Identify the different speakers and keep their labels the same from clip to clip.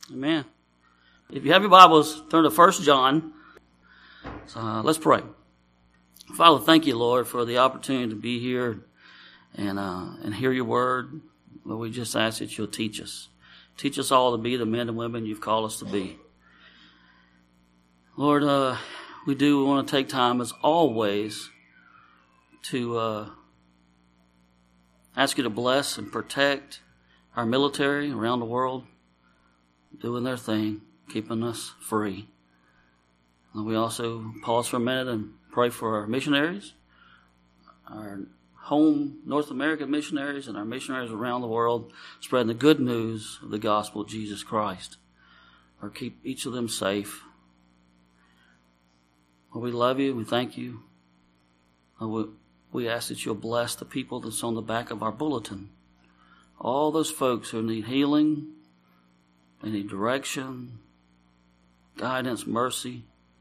Speaker 1: Amen. If you have your Bibles, turn to 1 John. Let's pray. Father, thank you, Lord, for the opportunity to be here and hear your word. Lord, we just ask that you'll teach us. Teach us all to be the men and women you've called us to be. Lord, we want to take time, as always, to ask you to bless and protect our military around the world, doing their thing, keeping us free. And we also pause for a minute and pray for our missionaries, our home North American missionaries, and our missionaries around the world, spreading the good news of the gospel of Jesus Christ. Or keep each of them safe. Lord, we love you. We thank you. We ask that you'll bless the people that's on the back of our bulletin. All those folks who need healing, they need direction, guidance, mercy.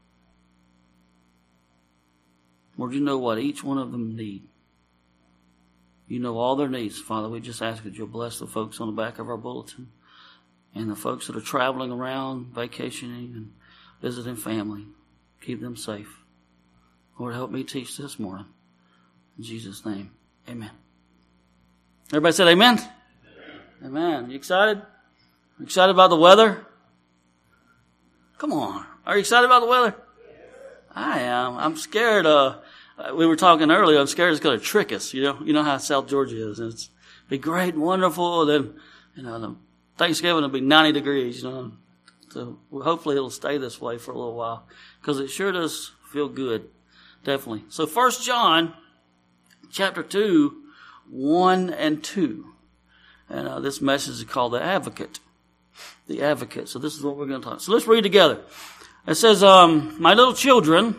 Speaker 1: Lord, you know what each one of them need. You know all their needs. Father, we just ask that you'll bless the folks on the back of our bulletin and the folks that are traveling around, vacationing and visiting family. Keep them safe. Lord, help me teach this morning. In Jesus' name, amen. Everybody said amen? Amen. You excited? Excited about the weather? Come on. Are you excited about the weather? I am. I'm scared. We were talking earlier. I'm scared it's going to trick us. You know how South Georgia is. It's be great and wonderful. Then, Thanksgiving will be 90 degrees. So hopefully it'll stay this way for a little while because it sure does feel good. Definitely. So 1 John chapter 2, 1 and 2. And this message is called the Advocate. The Advocate. So this is what we're going to talk. So let's read together. It says, my little children,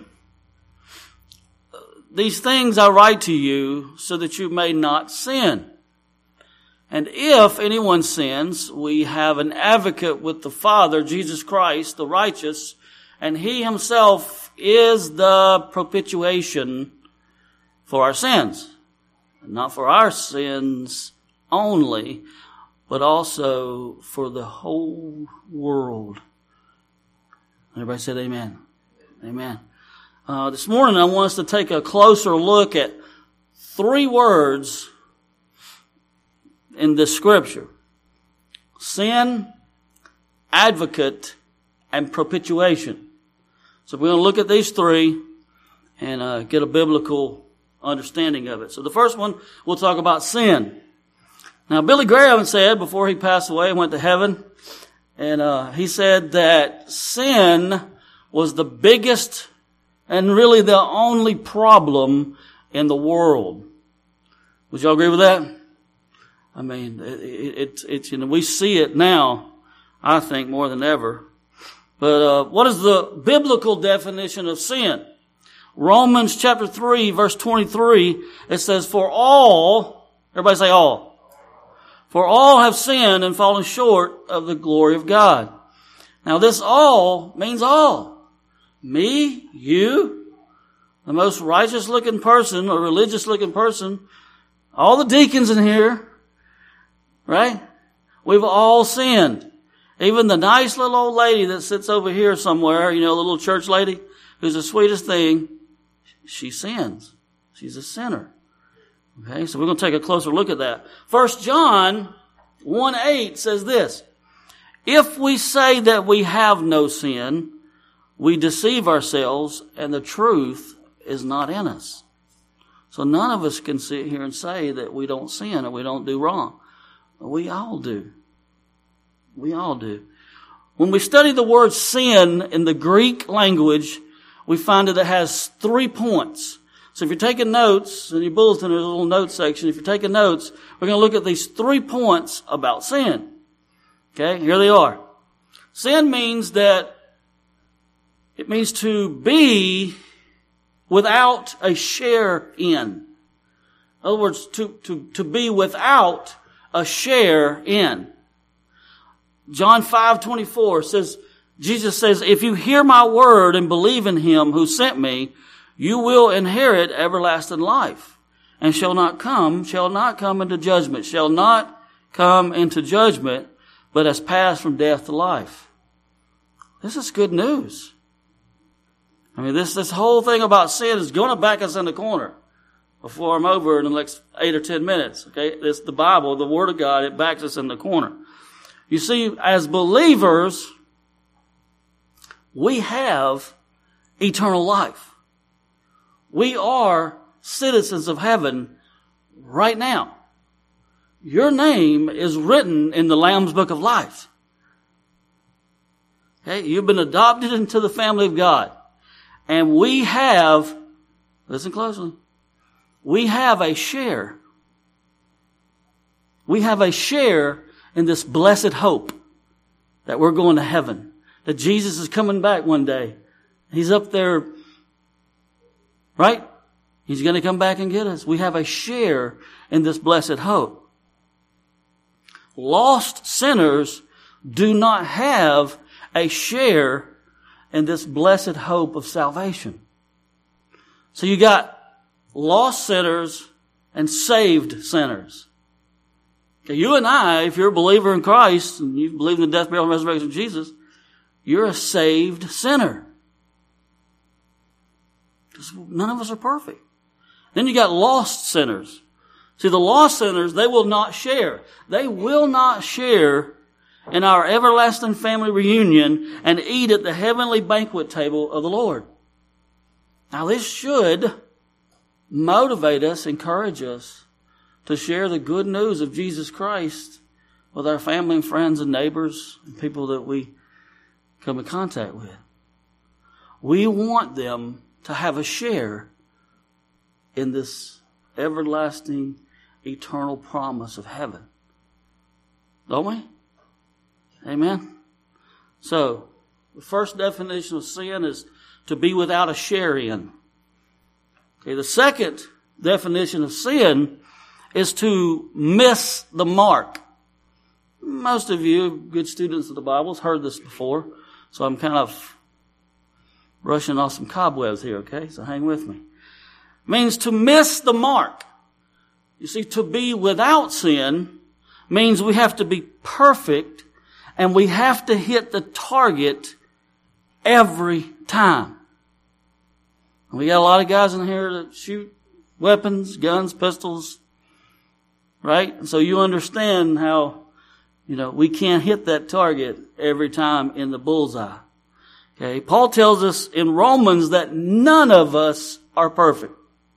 Speaker 1: these things I write to you so that you may not sin. And if anyone sins, we have an advocate with the Father, Jesus Christ, the righteous, and he himself is the propitiation for our sins. Not for our sins only, but also for the whole world. Everybody said amen. Amen. This morning I want us to take a closer look at 3 words in this scripture. Sin, advocate, and propitiation. So we're going to look at these 3 and get a biblical understanding of it. So the first one, we'll talk about sin. Now, Billy Graham said before he passed away and went to heaven, and he said that sin was the biggest and really the only problem in the world. Would y'all agree with that? I mean, it's we see it now, I think, more than ever. But what is the biblical definition of sin? Romans chapter 3, verse 23, it says, for all, everybody say all. For all have sinned and fallen short of the glory of God. Now this all means all. Me, you, the most righteous looking person or religious looking person, all the deacons in here, right? We've all sinned. Even the nice little old lady that sits over here somewhere, the little church lady who's the sweetest thing, she sins. She's a sinner. Okay, so we're going to take a closer look at that. 1 John 1:8 says this, if we say that we have no sin, we deceive ourselves and the truth is not in us. So none of us can sit here and say that we don't sin or we don't do wrong. We all do. We all do. When we study the word sin in the Greek language, we find that it has 3 points. So if you're taking notes, in your bulletin there's a little note section. If you're taking notes, we're going to look at these 3 points about sin. Okay, here they are. Sin means it means to be without a share in. In other words, to be without a share in. John 5:24 says, Jesus says, if you hear my word and believe in him who sent me, you will inherit everlasting life and shall not come into judgment, but has passed from death to life. This is good news. I mean, this whole thing about sin is going to back us in the corner before I'm over in the next 8 or 10 minutes. Okay, it's the Bible, the Word of God. It backs us in the corner. You see, as believers, we have eternal life. We are citizens of heaven right now. Your name is written in the Lamb's Book of Life. Okay, you've been adopted into the family of God. And we have, listen closely, we have a share. We have a share in this blessed hope that we're going to heaven. That Jesus is coming back one day. He's up there, right? He's going to come back and get us. We have a share in this blessed hope. Lost sinners do not have a share in this blessed hope of salvation. So you got lost sinners and saved sinners. Okay, you and I, if you're a believer in Christ and you believe in the death, burial, and resurrection of Jesus, you're a saved sinner. Because none of us are perfect. Then you got lost sinners. See, the lost sinners, they will not share. They will not share in our everlasting family reunion and eat at the heavenly banquet table of the Lord. Now, this should motivate us, encourage us to share the good news of Jesus Christ with our family and friends and neighbors and people that we come in contact with. We want them to have a share in this everlasting, eternal promise of heaven. Don't we? Amen? So, the first definition of sin is to be without a share in. Okay, the second definition of sin is to miss the mark. Most of you, good students of the Bible, have heard this before, so I'm kind of brushing off some cobwebs here, okay? So hang with me. It means to miss the mark. You see, to be without sin means we have to be perfect and we have to hit the target every time. We got a lot of guys in here that shoot weapons, guns, pistols, right? And so you understand how, we can't hit that target every time in the bullseye. Okay, Paul tells us in Romans that none of us are perfect.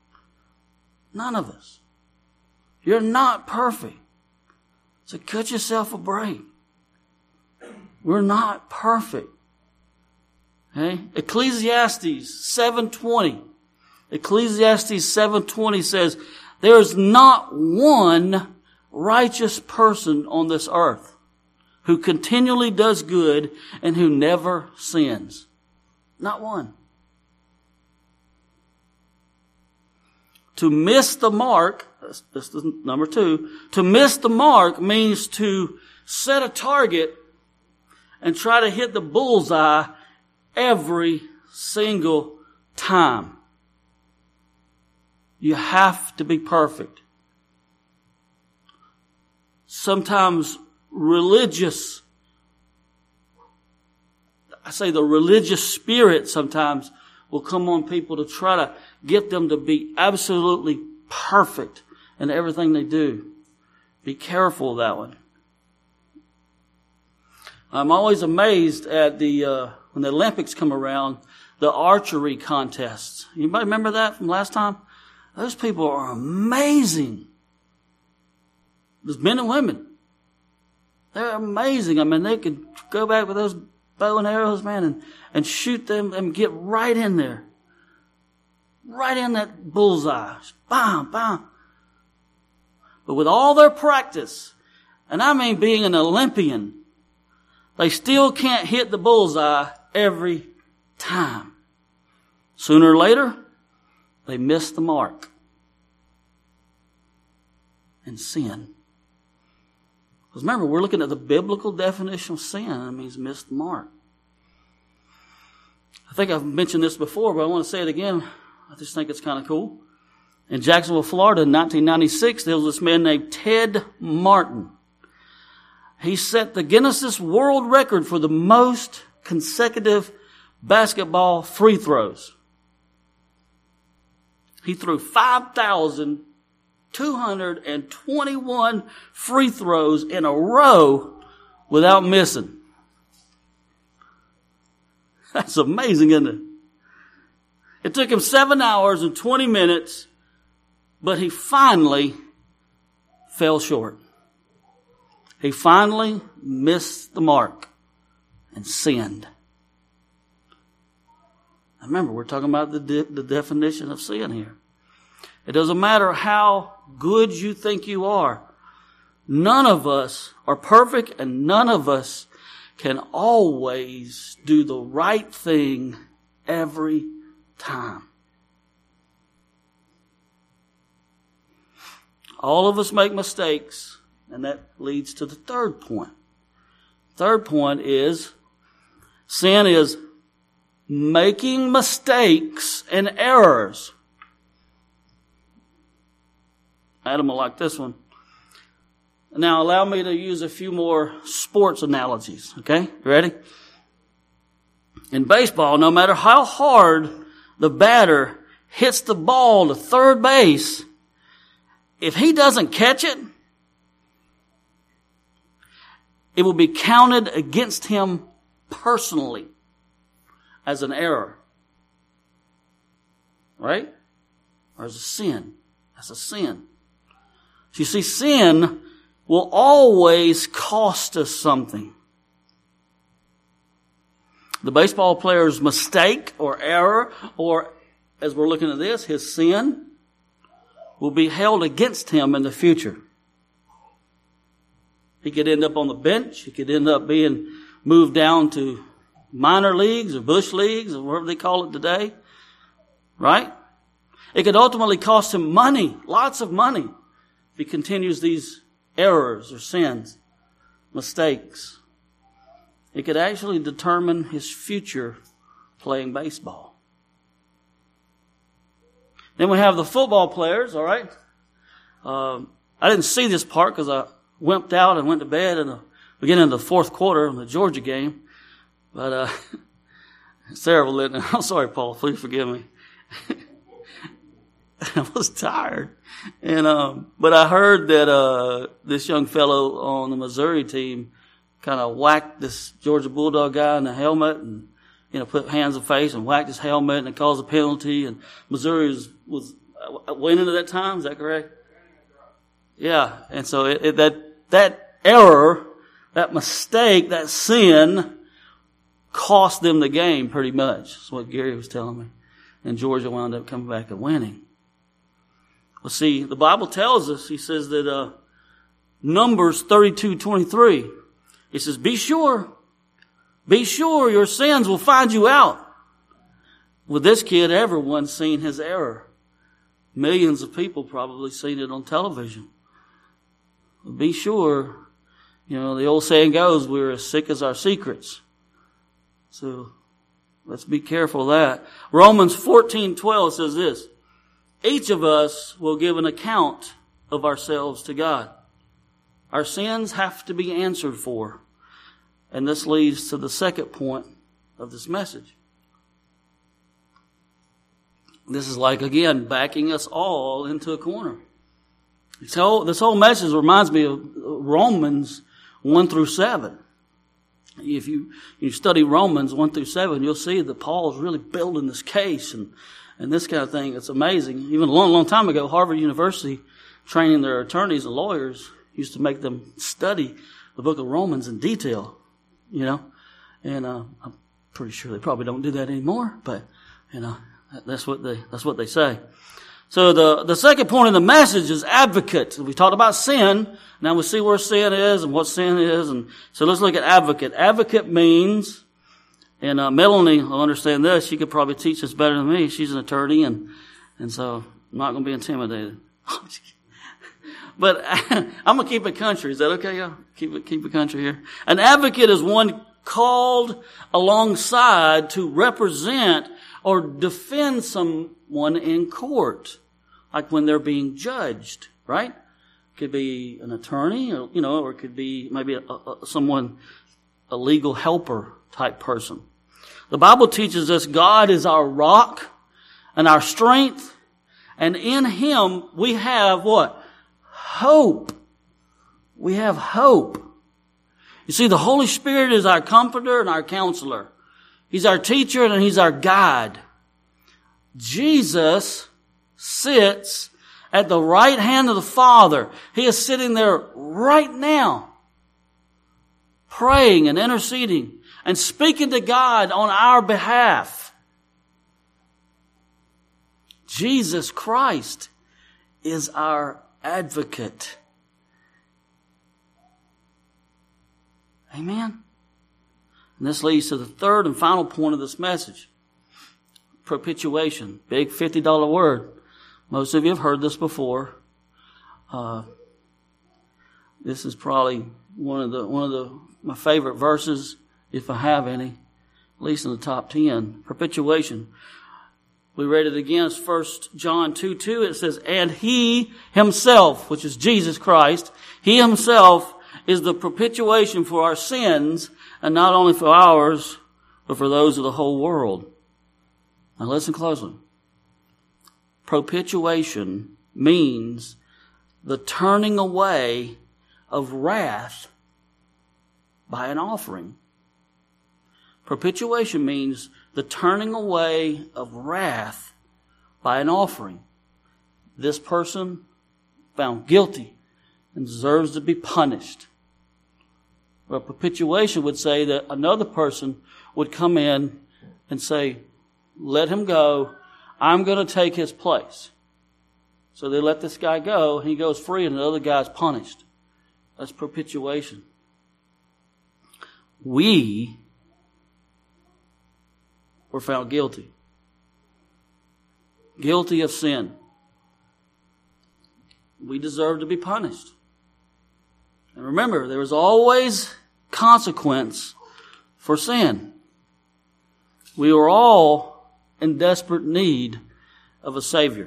Speaker 1: None of us. You're not perfect. So cut yourself a break. We're not perfect. Okay? Ecclesiastes 7:20. Ecclesiastes 7:20 says, there is not one righteous person on this earth who continually does good and who never sins. Not one. To miss the mark, this is number 2, to miss the mark means to set a target and try to hit the bullseye every single time. You have to be perfect. Sometimes the religious spirit sometimes will come on people to try to get them to be absolutely perfect in everything they do. Be careful of that one. I'm always amazed at when the Olympics come around, the archery contests. Anybody remember that from last time? Those people are amazing. There's men and women. They're amazing. I mean, they could go back with those bow and arrows, man, and shoot them and get right in there. Right in that bullseye. Bam, bam. But with all their practice, and I mean being an Olympian, they still can't hit the bullseye every time. Sooner or later, they miss the mark and sin. Because remember, we're looking at the biblical definition of sin. That means miss the mark. I think I've mentioned this before, but I want to say it again. I just think it's kind of cool. In Jacksonville, Florida, in 1996, there was this man named Ted Martin. he set the Guinness World Record for the most consecutive basketball free throws. He threw 5,221 free throws in a row without missing. That's amazing, isn't it? It took him 7 hours and 20 minutes, but he finally fell short. He finally missed the mark and sinned. Now remember, we're talking about the definition of sin here. It doesn't matter how good you think you are. None of us are perfect, and none of us can always do the right thing every time. All of us make mistakes, and that leads to the third point. Third point is sin is making mistakes and errors. Adam will like this one. Now allow me to use a few more sports analogies. Okay, you ready? In baseball, no matter how hard the batter hits the ball to third base, if he doesn't catch it, it will be counted against him personally as an error. Right? Or as a sin. That's a sin. So you see, sin will always cost us something. The baseball player's mistake or error, or as we're looking at this, his sin, will be held against him in the future. He could end up on the bench. He could end up being moved down to minor leagues or bush leagues or whatever they call it today. Right? It could ultimately cost him money, lots of money, if he continues these errors or sins, mistakes. It could actually determine his future playing baseball. Then we have the football players, all right? I didn't see this part because I wimped out and went to bed in the beginning of the fourth quarter of the Georgia game. But it's terrible, isn't it? I'm sorry, Paul. Please forgive me. I was tired. But I heard that this young fellow on the Missouri team kind of whacked this Georgia Bulldog guy in the helmet and, put hands and face and whacked his helmet, and it caused a penalty. And Missouri was winning at that time. Is that correct? Yeah. And so that error, that mistake, that sin cost them the game pretty much. That's what Gary was telling me. And Georgia wound up coming back and winning. Well, see, the Bible tells us, he says that Numbers 32:23, it says, be sure your sins will find you out. With this kid, everyone's seen his error. Millions of people probably seen it on television. But be sure, the old saying goes, we're as sick as our secrets. So let's be careful of that. Romans 14:12 says this, each of us will give an account of ourselves to God. Our sins have to be answered for. And this leads to the second point of this message. This is like, again, backing us all into a corner. This whole message reminds me of Romans 1-7. If you study Romans 1-7, you'll see that Paul's really building this case and this kind of thing. It's amazing. Even a long, long time ago, Harvard University, training their attorneys and lawyers, used to make them study the book of Romans in detail, and I'm pretty sure they probably don't do that anymore, but, that's what they say. So the second point of the message is advocate. We talked about sin. Now we see where sin is and what sin is. And so let's look at advocate. Advocate means, and Melanie will understand this. She could probably teach this better than me. She's an attorney, and so I'm not going to be intimidated. But I'm going to keep it country. Is that okay, y'all? Keep it country here. An advocate is one called alongside to represent or defend someone in court, like when they're being judged, right? Could be an attorney, or it could be maybe someone, a legal helper type person. The Bible teaches us God is our rock and our strength, and in Him we have what? Hope. We have hope. You see, the Holy Spirit is our comforter and our counselor. He's our teacher and He's our guide. Jesus sits at the right hand of the Father. He is sitting there right now, praying and interceding and speaking to God on our behalf. Jesus Christ is our advocate. Amen? And this leads to the third and final point of this message. Propitiation. Big $50 word. Most of you have heard this before. This is probably one of my favorite verses, if I have any, at least in the top 10. Propitiation. We read it again. It's 1 John 2:2. It says, and He Himself, which is Jesus Christ, He Himself is the propitiation for our sins, and not only for ours, but for those of the whole world. Now listen closely. Propitiation means the turning away of wrath by an offering. Propitiation means the turning away of wrath by an offering. This person found guilty and deserves to be punished. Well, propitiation would say that another person would come in and say, let him go. I'm going to take his place. So they let this guy go, and he goes free, and the other guy's punished. That's propitiation. We were found guilty. Guilty of sin. We deserve to be punished. And remember, there is always consequence for sin. We were all in desperate need of a Savior.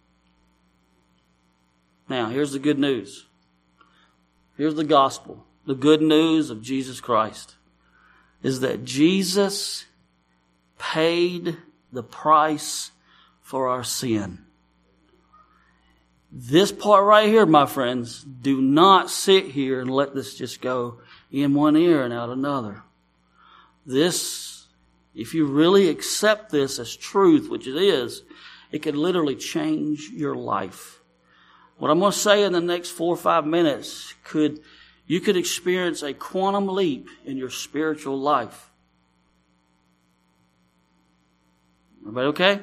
Speaker 1: Now, here's the good news. Here's the gospel. The good news of Jesus Christ is that Jesus paid the price for our sin. This part right here, my friends, do not sit here and let this just go in one ear and out another. This, if you really accept this as truth, which it is, it could literally change your life. What I'm going to say in the next 4 or 5 minutes you could experience a quantum leap in your spiritual life. Everybody okay?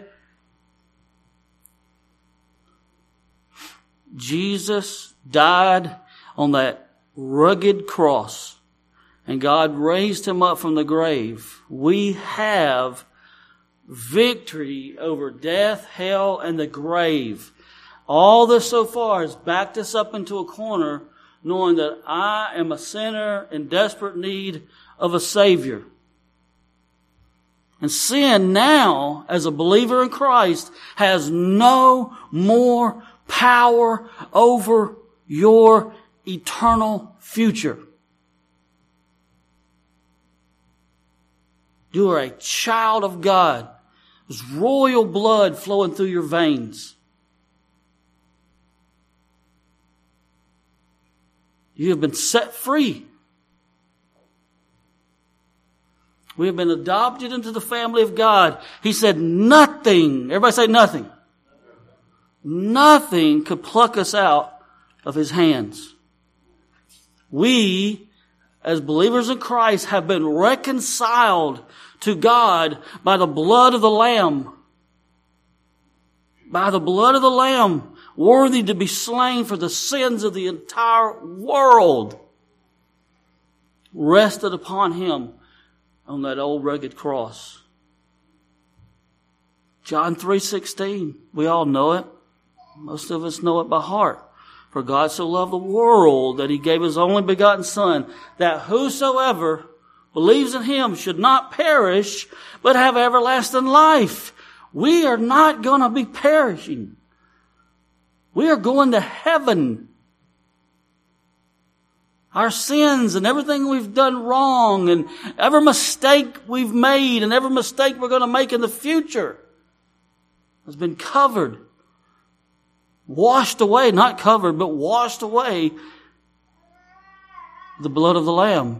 Speaker 1: Jesus died on that rugged cross, and God raised Him up from the grave. We have victory over death, hell, and the grave. All this so far has backed us up into a corner, knowing that I am a sinner in desperate need of a Savior. And sin now, as a believer in Christ, has no more power over your eternal future. You are a child of God. There's royal blood flowing through your veins. You have been set free. We have been adopted into the family of God. He said nothing, everybody say nothing. Nothing could pluck us out of His hands. We, as believers in Christ, have been reconciled to God by the blood of the Lamb. By the blood of the Lamb, worthy to be slain for the sins of the entire world, rested upon Him on that old rugged cross. John 3:16, we all know it. Most of us know it by heart. For God so loved the world that He gave His only begotten Son, that whosoever believes in Him should not perish, but have everlasting life. We are not going to be perishing. We are going to heaven. Our sins and everything we've done wrong and every mistake we've made and every mistake we're going to make in the future has been covered, washed away, not covered, but washed away with the blood of the Lamb.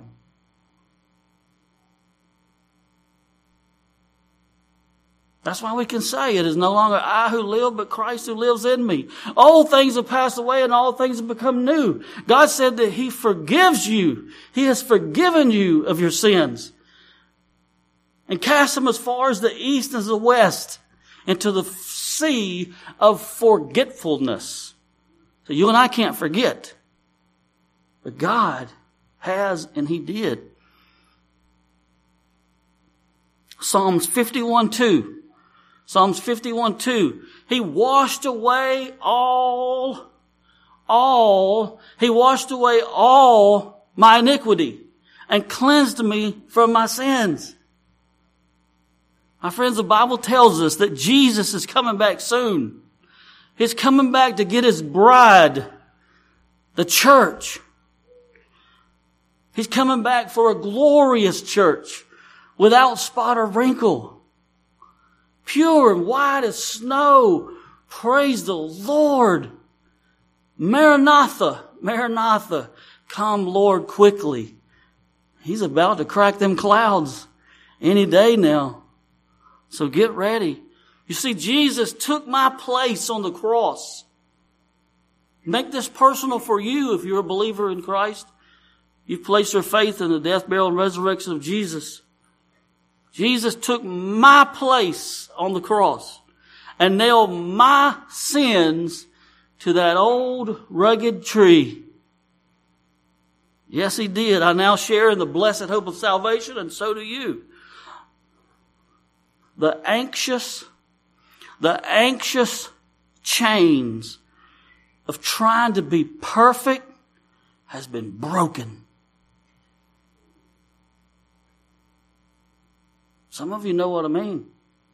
Speaker 1: That's why we can say it is no longer I who live, but Christ who lives in me. All things have passed away and all things have become new. God said that He forgives you. He has forgiven you of your sins and cast them as far as the east and the west into the sea of forgetfulness. So you and I can't forget. But God has, and He did. Psalms 51:2. Psalms 51:2. He washed away He washed away all my iniquity and cleansed me from my sins. My friends, the Bible tells us that Jesus is coming back soon. He's coming back to get His bride, the church. He's coming back for a glorious church without spot or wrinkle. Pure and white as snow. Praise the Lord. Maranatha, Maranatha, come Lord quickly. He's about to crack them clouds any day now. So get ready. You see, Jesus took my place on the cross. Make this personal for you if you're a believer in Christ. You've placed your faith in the death, burial, and resurrection of Jesus. Jesus took my place on the cross and nailed my sins to that old rugged tree. Yes, He did. I now share in the blessed hope of salvation, and so do you. The anxious chains of trying to be perfect has been broken. Some of you know what I mean.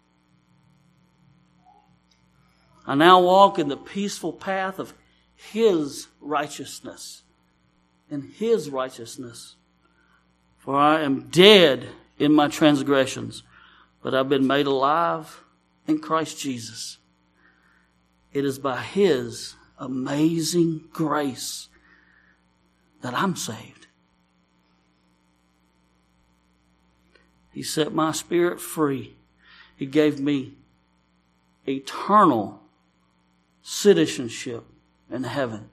Speaker 1: I now walk in the peaceful path of His righteousness. In His righteousness. For I am dead in my transgressions, but I've been made alive in Christ Jesus. It is by His amazing grace that I'm saved. He set my spirit free. He gave me eternal citizenship in heaven.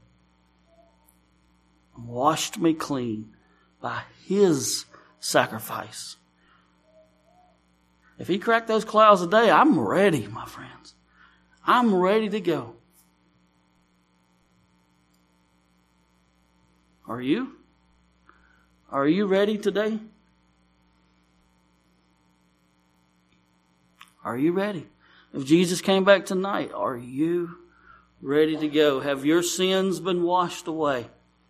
Speaker 1: And washed me clean by His sacrifice. If He cracked those clouds today, I'm ready, my friends. I'm ready to go. Are you? Are you ready today? Are you ready? If Jesus came back tonight, are you ready to go? Have your sins been washed away?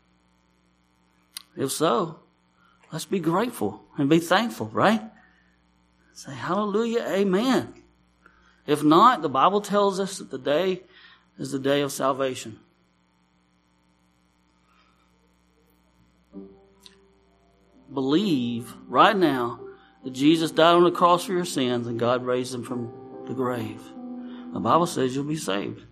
Speaker 1: If so, let's be grateful and be thankful, right? Say hallelujah, amen. If not, the Bible tells us that the day is the day of salvation. Believe right now that Jesus died on the cross for your sins and God raised Him from the grave. The Bible says you'll be saved.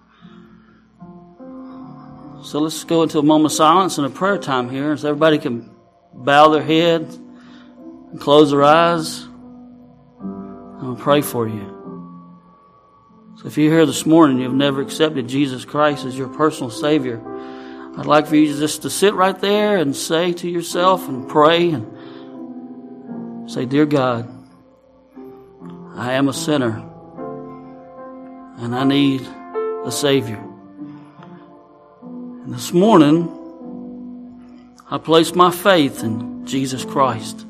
Speaker 1: So let's go into a moment of silence and a prayer time here, so everybody can bow their head and close their eyes. I'm going to pray for you. So if you're here this morning and you've never accepted Jesus Christ as your personal Savior, I'd like for you just to sit right there and say to yourself and pray and say, Dear God, I am a sinner and I need a Savior. And this morning, I place my faith in Jesus Christ.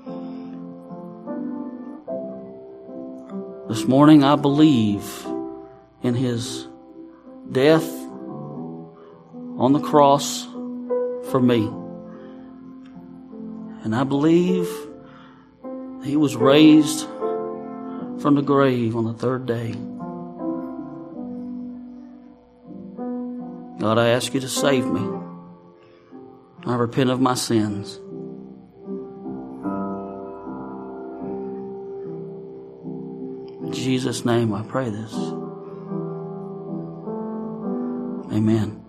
Speaker 1: This morning, I believe in His death on the cross for me. And I believe He was raised from the grave on the third day. God, I ask You to save me. I repent of my sins. In Jesus' name I pray this. Amen.